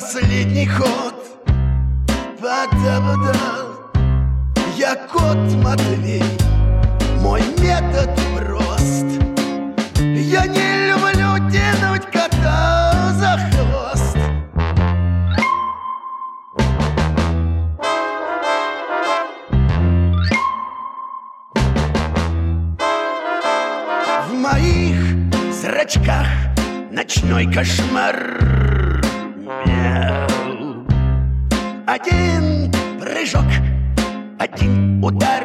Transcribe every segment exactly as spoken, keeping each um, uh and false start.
последний ход. Пода-пода. Я кот Матвей, мой метод прост. Я не люблю тянуть кота за хвост. В моих зрачках ночной кошмар. Мяу. Один прыжок, один удар.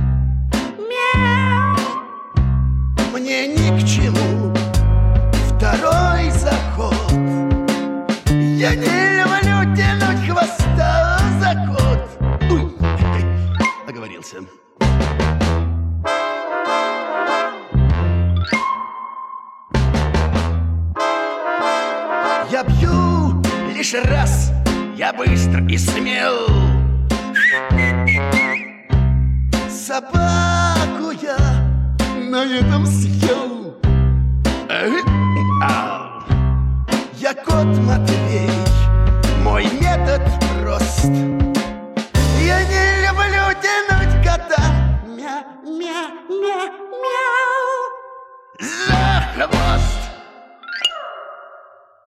Мяу. Мне ни к чему второй заход. Я не люблю тянуть хвоста за кот. Уй, оговорился. Я бью лишь раз, я быстр и смел. Собаку я на этом съел. Я кот Матвей, мой метод прост. Я не люблю тянуть кота. Мя, мя, мя, мяу. За хвост.